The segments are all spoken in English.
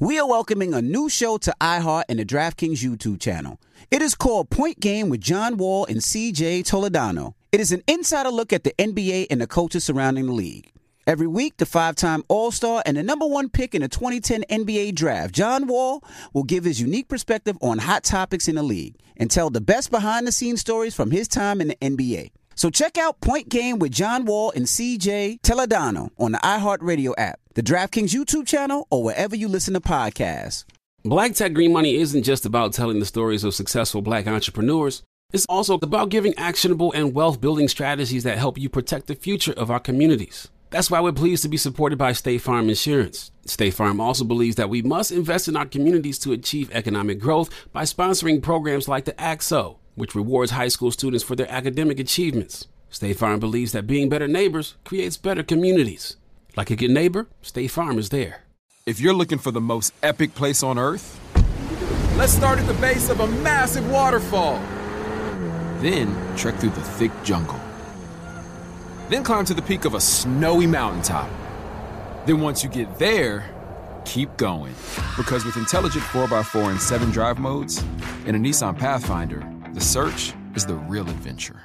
We are welcoming a new show to iHeart and the DraftKings YouTube channel. It is called Point Game with John Wall and CJ Toledano. It is an insider look at the NBA and the coaches surrounding the league. Every week, the 5-time All-Star and the number one pick in the 2010 NBA Draft, John Wall, will give his unique perspective on hot topics in the league and tell the best behind-the-scenes stories from his time in the NBA. So check out Point Game with John Wall and CJ Toledano on the iHeartRadio app, the DraftKings YouTube channel, or wherever you listen to podcasts. Black Tech Green Money isn't just about telling the stories of successful Black entrepreneurs. It's also about giving actionable and wealth-building strategies that help you protect the future of our communities. That's why we're pleased to be supported by State Farm Insurance. State Farm also believes that we must invest in our communities to achieve economic growth by sponsoring programs like the ACT-SO, which rewards high school students for their academic achievements. State Farm believes that being better neighbors creates better communities. Like a good neighbor, State Farm is there. If you're looking for the most epic place on Earth, let's start at the base of a massive waterfall. Then trek through the thick jungle. Then climb to the peak of a snowy mountaintop. Then once you get there, keep going. Because with intelligent 4x4 and 7 drive modes and a Nissan Pathfinder, the search is the real adventure.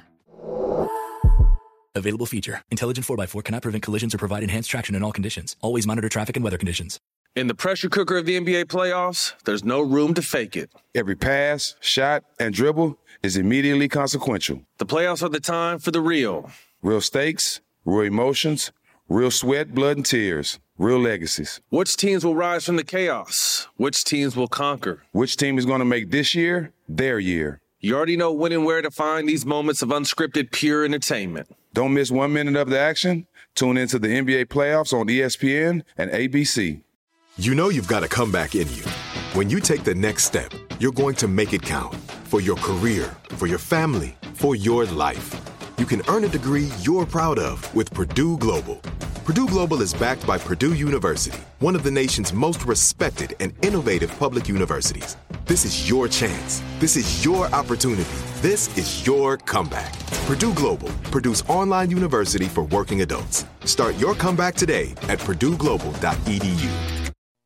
Available feature. Intelligent 4x4 cannot prevent collisions or provide enhanced traction in all conditions. Always monitor traffic and weather conditions. In the pressure cooker of the NBA playoffs, there's no room to fake it. Every pass, shot, and dribble is immediately consequential. The playoffs are the time for the real. Real stakes, real emotions, real sweat, blood, and tears, real legacies. Which teams will rise from the chaos? Which teams will conquer? Which team is going to make this year their year? You already know when and where to find these moments of unscripted, pure entertainment. Don't miss 1 minute of the action. Tune into the NBA playoffs on ESPN and ABC. You know you've got a comeback in you. When you take the next step, you're going to make it count. For your career, for your family, for your life. You can earn a degree you're proud of with Purdue Global. Purdue Global is backed by Purdue University, one of the nation's most respected and innovative public universities. This is your chance. This is your opportunity. This is your comeback. Purdue Global, Purdue's online university for working adults. Start your comeback today at purdueglobal.edu.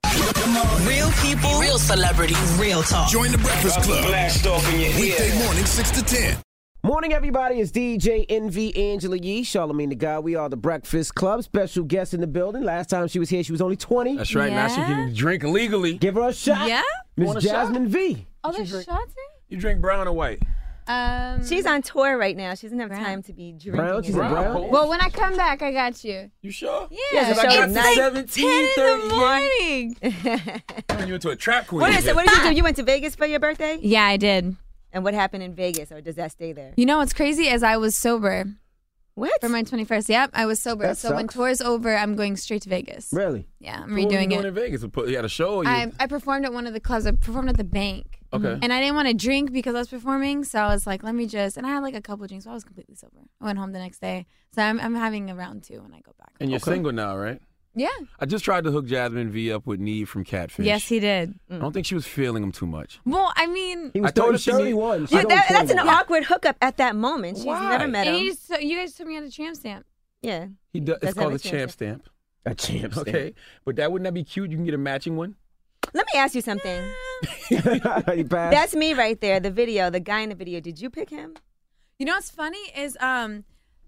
Real people, real celebrities, real talk. Join the Breakfast Club. Blast off in your Weekday morning, 6 to 10. Morning, everybody. It's DJ NV Angela Yee, Charlamagne the God. We are the Breakfast Club. Special guest in the building. Last time she was here, she was only 20. That's right. Yeah. Now she can drink legally. Give her a shot. Yeah? Miss Jasmine V. Oh, there's shots in? You drink brown or white? She's on tour right now. She doesn't have time to be drinking. Brown? She's a brown? Well, when I come back, I got you. You sure? Yeah. Because I got It's like 17, 10 in 30 the morning. Turn you into a trap queen. What did you do? You went to Vegas for your birthday? Yeah, I did. And what happened in Vegas, or does that stay there? You know what's crazy is I was sober. What? For my 21st. Yep, I was sober. That so when sucks. tour's over, I'm going straight to Vegas. Really? Yeah, I'm What were you redoing doing it. in Vegas? You had a show? Or you... I performed at one of the clubs. I performed at the Bank. Okay. And I didn't want to drink because I was performing, so I was like, let me just. And I had like a couple of drinks, so I was completely sober. I went home the next day, so I'm having a round 2 when I go back. And you're single now, right? Yeah. I just tried to hook Jasmine V up with Neve from Catfish. Yes, he did. I don't think she was feeling him too much. Well, I mean, He was I told her she 31. Yeah, that's an awkward hookup at that moment. She's Why? never met and him. you guys took me on a tramp stamp. Yeah. It's Doesn't called a have a champ champ stamp. A champ stamp. Okay, but wouldn't that be cute? You can get a matching one. Let me ask you something. You passed. That's me right there. The guy in the video. Did you pick him? You know what's funny is I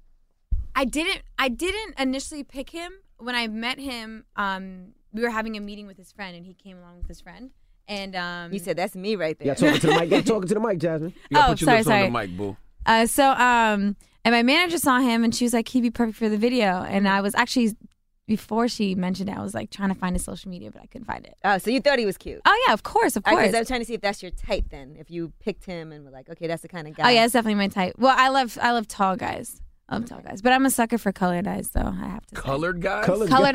didn't initially pick him. When I met him, we were having a meeting with his friend, and he came along with his friend. And You said that's me right there. Yeah, talking to the mic. Yeah, talking to the mic, Jasmine. You gotta Oh, put your sorry, lips sorry. on the mic, boo. And my manager saw him, and she was like, he'd be perfect for the video. And I was actually, before she mentioned it, I was like trying to find his social media, but I couldn't find it. Oh, so you thought he was cute? Oh, yeah, of course. I was trying to see if that's your type then. If you picked him and were like, okay, that's the kind of guy. Oh, yeah, it's definitely my type. Well, I love tall guys. I love tall guys. But I'm a sucker for colored eyes, so I have to say. Colored guys? Colored eyes.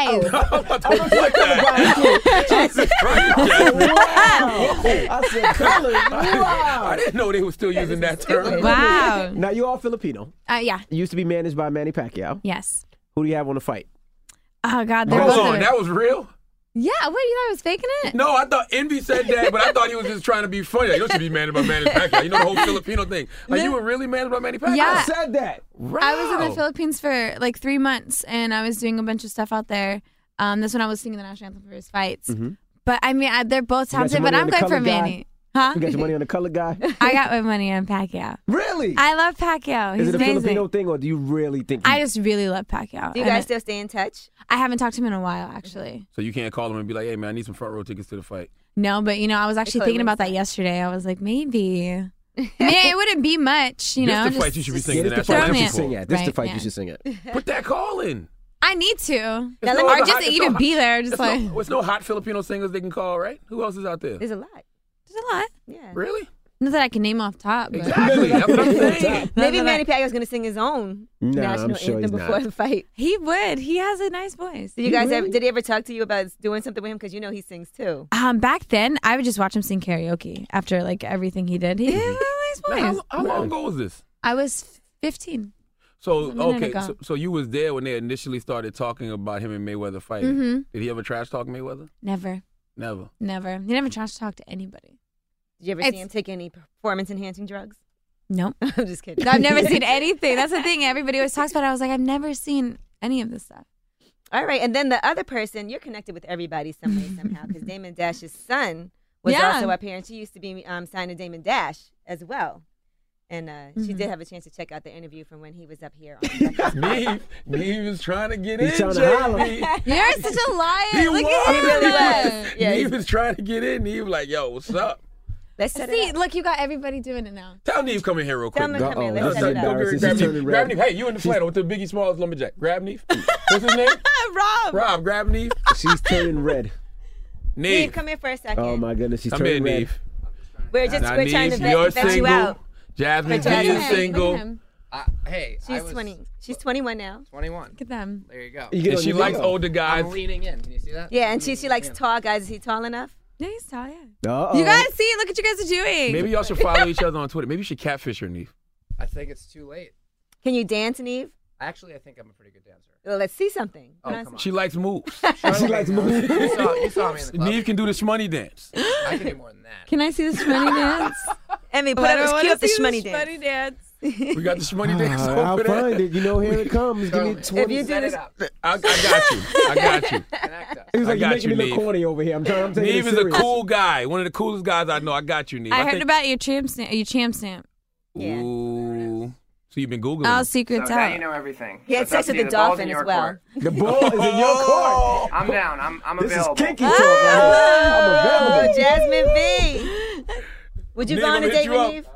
Jesus Christ, Jasmine. Wow. I said colored. Wow. I didn't know they were still using that term. Wow. Now, you are Filipino. Yeah. You used to be managed by Manny Pacquiao. Yes. Who do you have on the fight? Oh, God. They're Hold both on, that was real? Yeah, what, you thought I was faking it? No, I thought Envy said that, but I thought he was just trying to be funny. Like, you should be managed by Manny Pacquiao. You know the whole Filipino thing. Like, you were really managed by Manny Pacquiao? Yeah. I said that. Wow. I was in the Philippines for like 3 months, and I was doing a bunch of stuff out there. That's when I was singing the national anthem for his fights. Mm-hmm. But I mean, they're both talented, but I'm good for Manny. Huh? You got your money on the colored guy? I got my money on Pacquiao. Really? I love Pacquiao. He's Is it a amazing. Filipino thing, or do you really think? I just really love Pacquiao. Do you guys still stay in touch? I haven't talked to him in a while, actually. So you can't call him and be like, "Hey, man, I need some front row tickets to the fight." No, but I was actually thinking about that yesterday. I was like, maybe. I mean, it wouldn't be much, This the fight you should be singing the national anthem for. This is the fight you should sing at. Put that call in. I need to. There's no Or other just hot- there's even no be hot- there. Just there's like. there's no hot Filipino singers they can call, right? Who else is out there? There's a lot. There's a lot. Yeah. Really? Not that I can name off top. But. Exactly. That's what I'm saying. Maybe Manny Pacquiao's going to sing his own national I'm sure anthem he's before not. the fight. He would. He has a nice voice. Did you guys did he ever talk to you about doing something with him? Because he sings too. Back then, I would just watch him sing karaoke after like everything he did. He had a nice voice. How long ago was this? I was 15. So A minute okay, ago. so you was there when they initially started talking about him and Mayweather fighting. Mhm. Did he ever trash talk Mayweather? Never. Never. He never trash talked to anybody. Did you ever see him take any performance-enhancing drugs? Nope. I'm just kidding. I've never seen anything. That's the thing. Everybody always talks about it. I was like, I've never seen any of this stuff. All right, and then the other person, you're connected with everybody some way, somehow, because Damon Dash's son was Yeah. also up here, and she used to be signed to Damon Dash as well. And she did have a chance to check out the interview from when he was up here. On Neve was trying to get He's in, trying to holler. JB. You're such a liar. He Look was. at him. He really was. Yeah, Neve was trying to get in. Neve was like, yo, what's up? Let's set See, it up. look, you got everybody doing it now. Tell Neve come in here real quick. Tell him to come in. Let's Uh-oh, set it that's up. embarrassing. Grab She's Neve. turning Grab red. Neve. Hey, you in the flannel with the Biggie Smalls lumberjack. Grab Neve. What's his name? Rob. Rob, grab Neve. She's turning red. Neve, Neve. come here for a second. Oh my goodness, she's Come turning in, red. Neve. We're Now, trying to Neve, you're vet you single. out. Jasmine For B Jasmine. is Look at single. him. Hey, I She's was 20. She's 21 now. 21. Look at them. There you go. You get And on she your likes video. older guys. I'm leaning in. Can you see that? Yeah, and she likes tall guys. Is he tall enough? Yeah, he's tall, yeah. Uh-oh. You guys see? Look what you guys are doing. Maybe y'all should follow each other on Twitter. Maybe you should catfish her, Neve. I think it's too late. Can you dance, Neve? Actually, I think I'm a pretty good dancer. Well, let's see something. Oh, come on. She likes moves. She likes moves. You saw me in the club. Neve can do the shmoney dance. I can do more than that. Can I see this shmoney dance? Emmy, What cue up the see shmoney this dance. shmoney dance. We got the shmoney dance I'll over there. find it. You know, here it comes. Give me If 20 you do Set this, it up. I got you. I got you. Connect us. He was I like, you're got making you, me look Neve. corny over here. I'm taking Neve it is a serious. cool guy. One of the coolest guys I know. I got you, Neve. I heard think- about your champ stamp. Yeah. Ooh. So you've been Googling. All secrets So now out. you know everything. He had So it's sex up with to the you. Ball's dolphin in as your well. court. The ball is in your court. I'm down. I'm This is available. kinky talk right here. I'm Oh, available. Jasmine B. Would you Neve, go on I'ma a hit date you with up. Neve?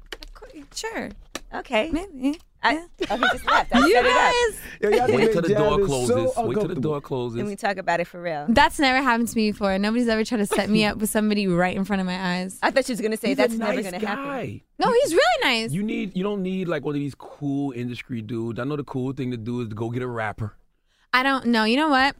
Sure. Okay. Maybe. Oh, he just left. I You set it up. guys. Yo, y'all Wait make till the door Jasmine closes. so Wait till the uncomfortable. door And closes. we talk about it for real. That's never happened to me before. Nobody's ever tried to set me up with somebody right in front of my eyes. I thought she was going to say He's that's a never nice going to happen. guy. No, he's really nice. You don't need like one of these cool industry dudes. I know the cool thing to do is to go get a rapper. I don't know. You know what?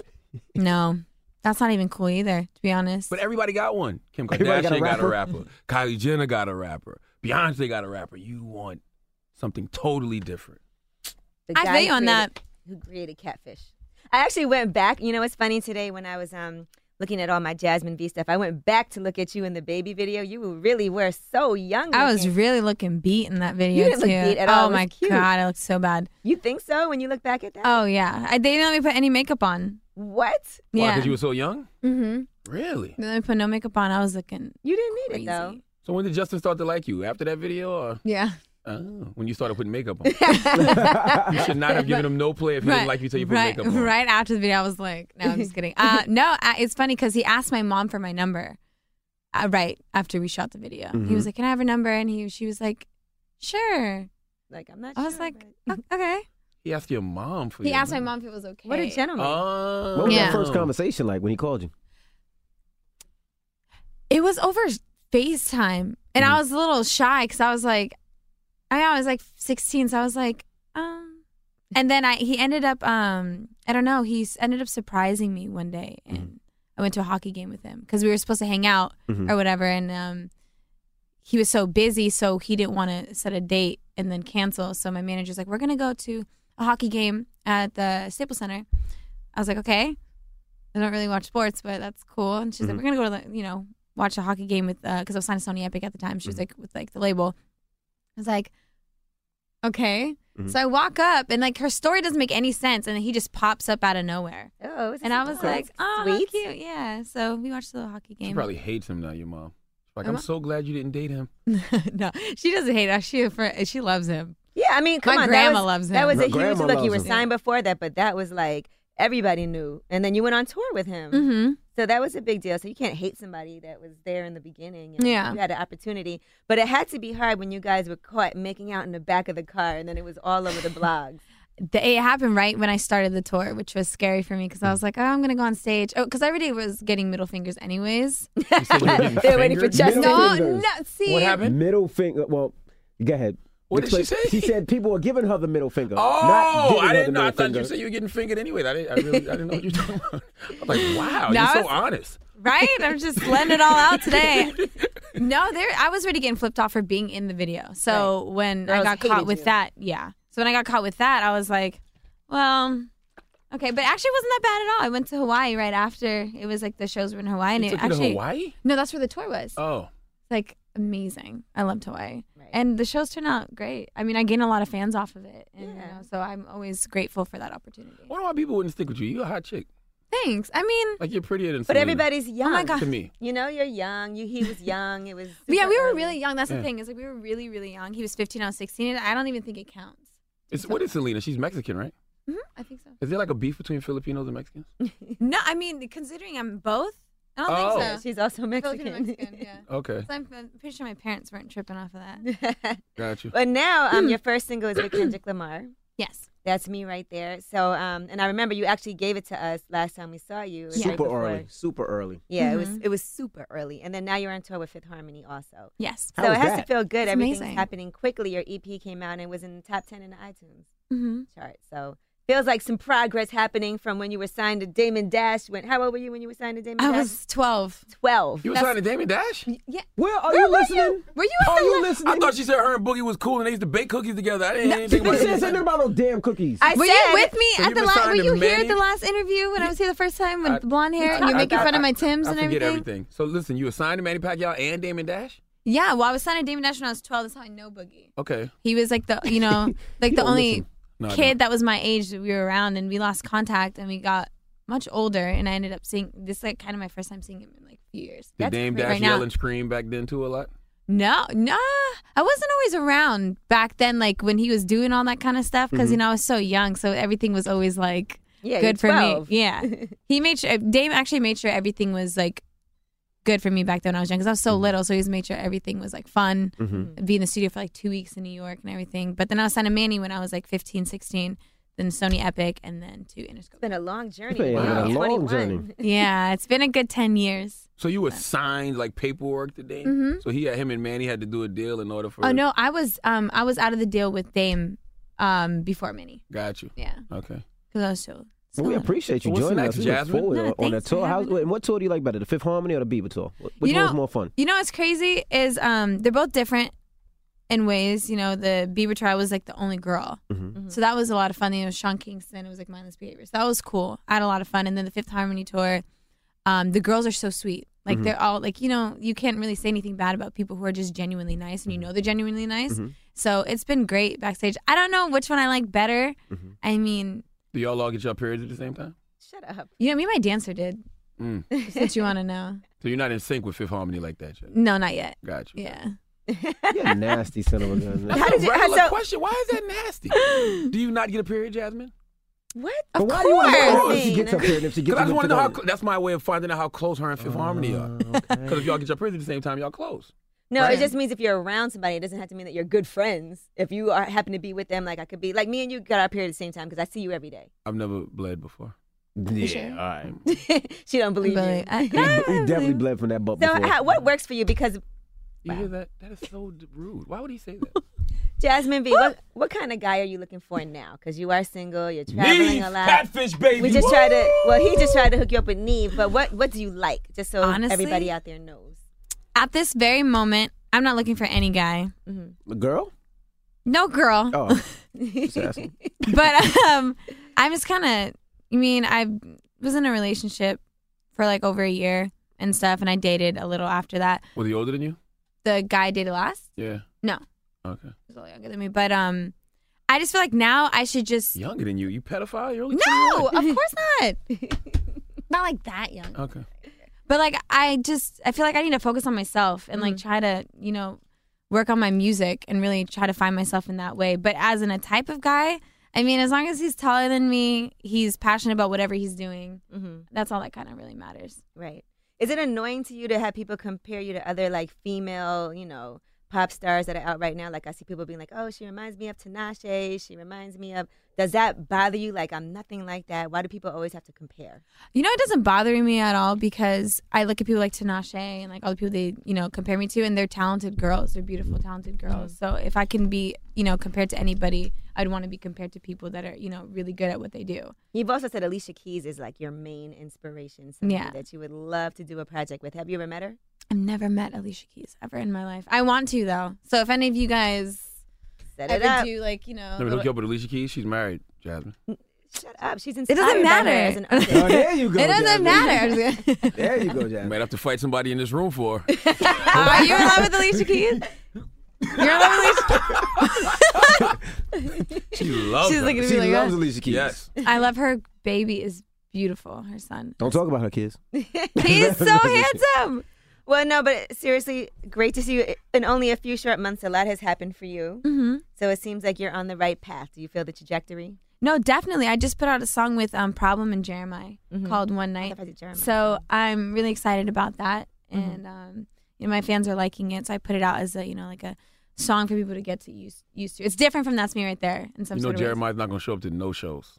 No. That's not even cool either, to be honest. But everybody got one. Kim Everybody Kardashian got a got a rapper? rapper. Kylie Jenner got a rapper. Beyonce got a rapper. You want something totally different. The I guy feel you on that. Who created Catfish. I actually went back. You know what's funny today when I was looking at all my Jasmine V stuff, I went back to look at you in the baby video. You really were so young. I was looking. really looking beat in that video, You didn't too. look beat at all. Oh, It was my cute. God. I looked so bad. You think so when you look back at that? Oh, yeah. They didn't let me put any makeup on. What? Why? Yeah. Because you were so young? Mm-hmm. Really? They let me put no makeup on. I was looking You didn't need crazy. it though. So when did Justin start to like you? After that video or? Yeah. Oh, when you started putting makeup on. You should not have given him no play if he didn't like you till you put right, makeup on. Right after the video, I was like, no, I'm just kidding. No, it's funny because he asked my mom for my number right after we shot the video. Mm-hmm. He was like, can I have her number? And she was like, sure. Like I'm not I sure. was like, but- okay. He asked your mom for He your asked my number. mom if it was okay. What a gentleman. Oh. What was Yeah. that first conversation like when he called you? It was over FaceTime. And I was a little shy because I was like 16. So I was like, And then he ended up, I don't know, he ended up surprising me one day. And I went to a hockey game with him because we were supposed to hang out or whatever. And he was so busy, so he didn't want to set a date and then cancel. So my manager's like, we're going to go to a hockey game at the Staples Center. I was like, okay. I don't really watch sports, but that's cool. And she's like, we're going to go to the, watch a hockey game with, because I was signed to Sony Epic at the time. She was like, with like the label. I was like, Okay. So I walk up and like her story doesn't make any sense, and then he just pops up out of nowhere. Oh, and I was like, oh, sweet. how cute. Yeah. So we watched the little hockey game. She probably hates him now, your mom. Like, I'm so glad you didn't date him. No, she doesn't hate us. She loves him. Yeah, I mean, come My on. grandma loves him. That was a My huge grandma look. You were loves him. signed before that, but that was like everybody knew. And then you went on tour with him. Mm-hmm. So that was a big deal. So you can't hate somebody that was there in the beginning. And Yeah. You had an opportunity. But it had to be hard when you guys were caught making out in the back of the car, and then it was all over the blogs. It happened right when I started the tour, which was scary for me because I was like, oh, I'm going to go on stage. Oh, because everybody was getting middle fingers anyways. They were waiting for Justin. No, see. What happened? Middle finger. Well, go ahead. What did she say? She said people were giving her the middle finger. Oh, not giving I her didn't the know. I middle thought finger. you said you were getting fingered anyway. I didn't know what you were talking about. I'm like, wow, No, you're I so was- honest. Right? I'm just letting it all out today. No, I was already getting flipped off for being in the video. So when Girls I got hated caught with you. that, yeah. So when I got caught with that, I was like, well, okay. But actually, it wasn't that bad at all. I went to Hawaii right after. It was like the shows were in Hawaii. And You it took you to actually, Hawaii? No, that's where the tour was. Oh. It's like amazing. I loved Hawaii. And the shows turned out great. I mean, I gained a lot of fans off of it. And, you know, so I'm always grateful for that opportunity. I wonder why people wouldn't stick with you. You're a hot chick. Thanks. I mean, Like, you're prettier than But Selena. everybody's young. Oh my God. To me. You know, you're young. He was young. It was yeah, super we were early. really young. That's Yeah. the thing. Is like we were really, really young. He was 15, I was 16. And I don't even think it counts. What is Selena? She's Mexican, right? I think so. Is there like a beef between Filipinos and Mexicans? No, I mean, considering I'm both, I don't Oh. think so. She's also Filipino Mexican. Mexican, yeah. Okay. So I'm pretty sure my parents weren't tripping off of that. Got you. But now, your first single is with Kendrick Lamar. Yes. That's me right there. So, and I remember you actually gave it to us last time we saw you. It was right Super before- early. Super early. Yeah, Mm-hmm. it was super early. And then now you're on tour with Fifth Harmony also. Yes. So How it was has that? to feel good. It's Everything's amazing. happening quickly. Your EP came out and it was in the top 10 in the iTunes Mm-hmm. chart. So feels like some progress happening from when you were signed to Damon Dash. How old were you when you were signed to Damon I Dash? was 12. 12. You were signed to Damon Dash? Yeah. Where are you listening? Were you at Are the you la- listening? I thought she said her and Boogie was cool and they used to bake cookies together. I didn't hear anything She about said it. something about those damn cookies. I Were said, you with me So at you've the been last? signed Were to you here Manny? at the last interview when I was here the first time with the blonde hair and you're making fun of my Timbs I and forget everything? everything. So listen, you were signed to Manny Pacquiao and Damon Dash? Yeah, well, I was signed to Damon Dash when I was 12. That's how I know Boogie. Okay. He was like the, you know, like the don't only listen. No, I kid that was my age that we were around, and we lost contact, and we got much older, and I ended up seeing this, like kind of my first time seeing him in like a few years. Did Dame crazy. Dash Right yell now. and scream back then too a lot? No, I wasn't always around back then, like when he was doing all that kind of stuff, because you know I was so young, so everything was always like Yeah, good you're for 12. me. Yeah, he made sure Dame actually made sure everything was like good for me back then when I was young, because I was so little, so he just made sure everything was like fun. Be in the studio for like 2 weeks in New York and everything. But then I was signed to Manny when I was like 15, 16. Then Sony Epic, and then to Interscope. It's been a long journey. been Wow. a long 21. journey. Yeah, it's been a good 10 years. So you were signed like paperwork to Dame? Mhm. So him and Manny had to do a deal in order for Oh no, I was out of the deal with Dame before Manny. Got you. Yeah, Okay. because I was so. Well, we appreciate you What's joining next, us. We look Jasmine? forward No, on thanks that for tour. having me. And what tour do you like better, the Fifth Harmony or the Bieber tour? Which You know- one's more fun? You know what's crazy is they're both different in ways. You know, the Bieber tour I was like the only girl, so that was a lot of fun. You know, Sean Kingston, it was like Mindless Behavior, so that was cool. I had a lot of fun. And then the Fifth Harmony tour, the girls are so sweet. Like they're all like, you know, you can't really say anything bad about people who are just genuinely nice, and you know they're genuinely nice. So it's been great backstage. I don't know which one I like better. I mean, Do y'all all get your periods at the same time? Shut up. you know, me and my dancer did. Just what you want to know. So you're not in sync with Fifth Harmony like that, Jay? No, not yet. Got you. Yeah. You're a nasty son of a gun. That's How a did you- regular so- question. Why is that nasty? Do you not get a period, Jasmine? What? But why do you want to know if she Mean. gets up here and if she gets Because I just up want to know to that's my way of finding out how close her and Fifth Harmony are. Because if y'all get your periods at the same time, y'all close. No, Right. it just means if you're around somebody, it doesn't have to mean that you're good friends. If you happen to be with them, like I could be, like me and you got our period at the same time because I see you every day. I've never bled before. Yeah, all right. She don't believe Really? you. We definitely bled from that butt So before. what works for you? Because You hear that? That is so rude. Why would he say that? Jasmine V, what kind of guy are you looking for now? Because you are single, you're traveling Neve, a lot. catfish, baby. We just Woo! tried to. Well, he just tried to hook you up with Neve. But what do you like? Just so Honestly? everybody out there knows. At this very moment, I'm not looking for any guy. A girl? No girl. Oh, just asking. But I'm just kind of. I mean, I was in a relationship for like over a year and stuff, and I dated a little after that. Was he older than you? The guy I dated last? Yeah. No, Okay. he was a little younger than me. But I just feel like now I should just. Younger than you. You pedophile? You're only No, 21. of course not. Not like that young. Okay. But like I feel like I need to focus on myself and like try to, work on my music and really try to find myself in that way. But as in a type of guy, I mean, as long as he's taller than me, he's passionate about whatever he's doing. That's all that kind of really matters. Right. Is it annoying to you to have people compare you to other like female, pop stars that are out right now? Like I see people being like, oh, she reminds me of Tinashe. She reminds me of. Does that bother you? Like, I'm nothing like that. Why do people always have to compare? It doesn't bother me at all because I look at people like Tinashe and like all the people they, compare me to, and they're talented girls. They're beautiful, talented girls. So if I can be, compared to anybody, I'd want to be compared to people that are, really good at what they do. You've also said Alicia Keys is like your main inspiration. Somebody that you would love to do a project with. Have you ever met her? I've never met Alicia Keys ever in my life. I want to though. So if any of you guys set it ever up. do like, Never hook you up with Alicia Keys. She's married, Jasmine. Shut up. She's It doesn't matter. Oh, there you go. It doesn't matter. There you go, Jasmine. You might have to fight somebody in this room for her. Are you in love with Alicia Keys? You're in love with Alicia Keys? She loves She's her. looking at She me like loves that. Alicia Keys. Yes. I love her baby is beautiful, her son. Don't talk about her kids. He's so handsome. Well, no, but seriously, great to see you. In only a few short months, a lot has happened for you. Mm-hmm. So it seems like you're on the right path. Do you feel the trajectory? No, definitely. I just put out a song with Problem and Jeremiah called One Night. So I'm really excited about that. And my fans are liking it. So I put it out as a, like a song for people to get to used to. It's different from That's Me Right There in some sort of Jeremiah's not going to show up to no shows.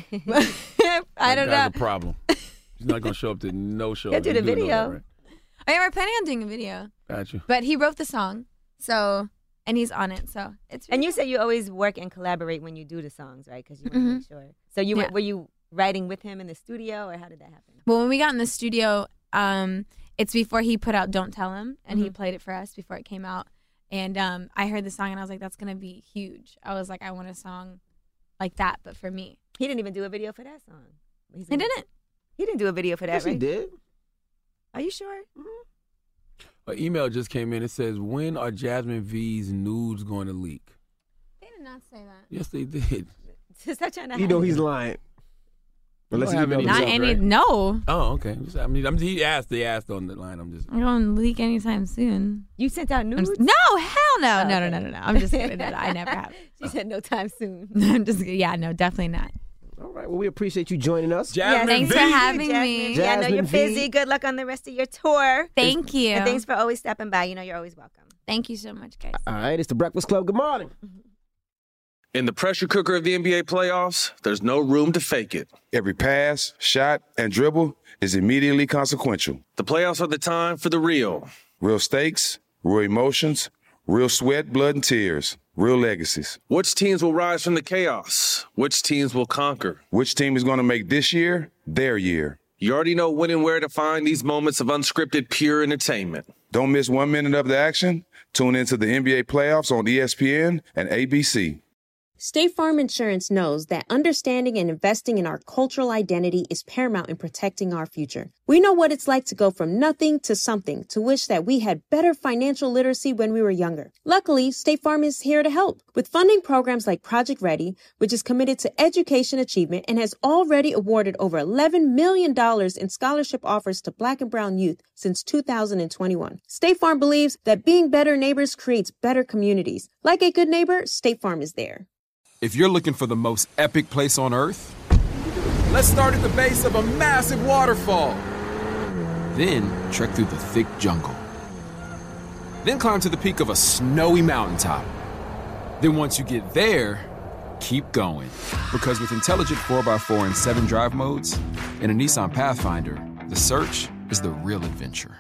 I don't know. That's a problem. He's not going to show up to no shows. He'll do the video. Right? Oh, yeah, we're planning on doing a video. Got you. But he wrote the song, and he's on it, so it's. Really and you say you always work and collaborate when you do the songs, right? Because you want to make sure. So you were you writing with him in the studio, or how did that happen? Well, when we got in the studio, it's before he put out "Don't Tell Him," and he played it for us before it came out. And I heard the song, and I was like, "That's gonna be huge." I was like, "I want a song like that, but for me." He didn't even do a video for that song. He didn't. He didn't do a video for that, Yes, right? he did. Are you sure? An email just came in. It says, when are Jasmine V's nudes going to leak? They did not say that. Yes, they did. Stop trying to You know he's lying. Unless he have any Not results, any. right? No. Oh, okay. They asked on the line. I'm just. I'm going to leak anytime soon. You sent out nudes? No, hell no. Oh, No. okay. I'm just kidding. No, I never have. She said no time soon. I'm just no, definitely not. All right. Well, we appreciate you joining us. Jasmine Thanks V. for having me. Yeah, I know you're Jasmine V. busy. Good luck on the rest of your tour. Thank you. And thanks for always stopping by. You're always welcome. Thank you so much, guys. All right. It's the Breakfast Club. Good morning. In the pressure cooker of the NBA playoffs, there's no room to fake it. Every pass, shot, and dribble is immediately consequential. The playoffs are the time for the real. Real stakes, real emotions, real sweat, blood, and tears. Real legacies. Which teams will rise from the chaos? Which teams will conquer? Which team is going to make this year their year? You already know when and where to find these moments of unscripted, pure entertainment. Don't miss 1 minute of the action. Tune into the NBA playoffs on ESPN and ABC. State Farm Insurance knows that understanding and investing in our cultural identity is paramount in protecting our future. We know what it's like to go from nothing to something, to wish that we had better financial literacy when we were younger. Luckily, State Farm is here to help with funding programs like Project Ready, which is committed to education achievement and has already awarded over $11 million in scholarship offers to Black and Brown youth since 2021. State Farm believes that being better neighbors creates better communities. Like a good neighbor, State Farm is there. If you're looking for the most epic place on earth, let's start at the base of a massive waterfall. Then trek through the thick jungle. Then climb to the peak of a snowy mountaintop. Then once you get there, keep going. Because with intelligent 4x4 and 7 drive modes and a Nissan Pathfinder, the search is the real adventure.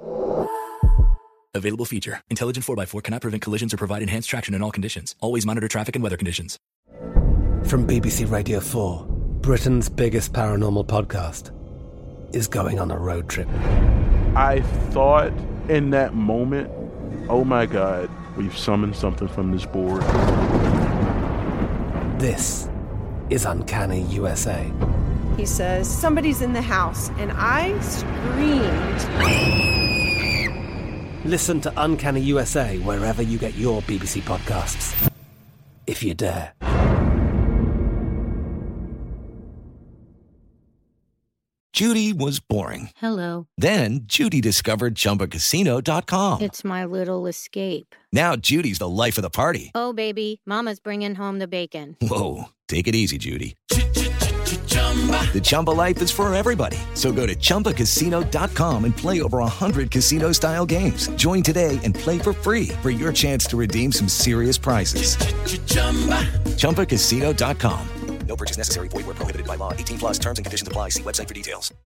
Available feature. Intelligent 4x4 cannot prevent collisions or provide enhanced traction in all conditions. Always monitor traffic and weather conditions. From BBC Radio 4, Britain's biggest paranormal podcast is going on a road trip. I thought in that moment, oh my God, we've summoned something from this board. This is Uncanny USA. He says, somebody's in the house, and I screamed. Listen to Uncanny USA wherever you get your BBC podcasts, if you dare. Judy was boring. Hello. Then Judy discovered ChumbaCasino.com. It's my little escape. Now Judy's the life of the party. Oh, baby, mama's bringing home the bacon. Whoa, take it easy, Judy. The Chumba life is for everybody. So go to ChumbaCasino.com and play over 100 casino-style games. Join today and play for free for your chance to redeem some serious prizes. ChumbaCasino.com. No purchase necessary. Void where prohibited by law. 18+ terms and conditions apply. See website for details.